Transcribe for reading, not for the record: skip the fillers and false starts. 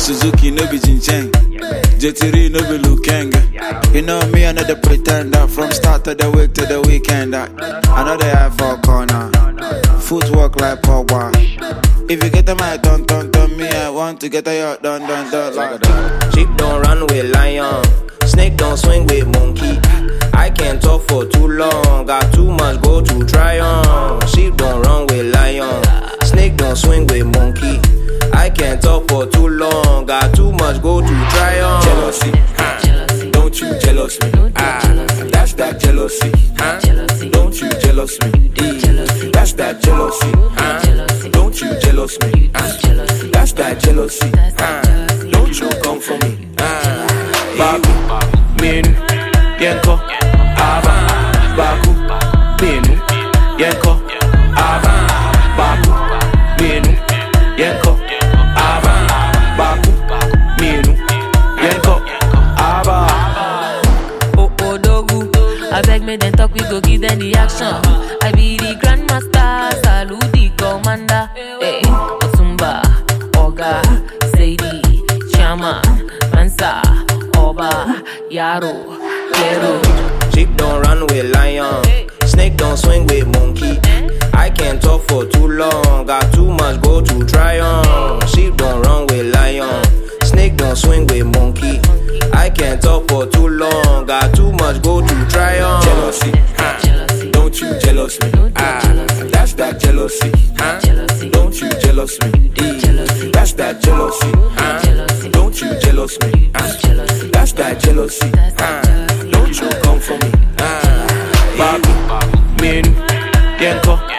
Suzuki no be Jincheng, JT no be Lukenga. You know me, another pretender. From start of the week to the weekend. I know they have for corner. Footwork like Pogba. If you get them, I don't me. I want to get a yacht done. Like Sheep don't run with lion. Snake don't swing with monkey. I can't talk for too long. Got too much go to try on. Sheep don't run with lion. Snake don't swing with monkey. I can't talk for too long. Got too much go to try on. jealousy, don't you jealous me? That's that jealousy, don't you jealous me? That's that jealousy, don't you jealous me? That's that jealousy, don't you come for me? Baku, menu, yenko, ava. Baku, menu, yenko, ava. Baku, menu, yenko, ava. Baku, menu, yenko, ava. Oh, dogu. I beg me then talk, we go give them the action. I be the grandmaster, salute the commander. Hey, Otumba, Oga, Sadie, Chama, Mansa, Oba, Yaro, Kero. Sheep don't run with lion. Snake don't swing with monkey. I can't talk for too long. Got too much go to try on. Sheep don't run with lion. Snake don't swing with monkey. I can't talk for too long. Got too much go to try on. Jealousy, don't you jealous me? That's that jealousy, don't you jealous me? That's that jealousy, don't you jealous me? That's that jealousy, don't you come for me? Baku, menu, yenko.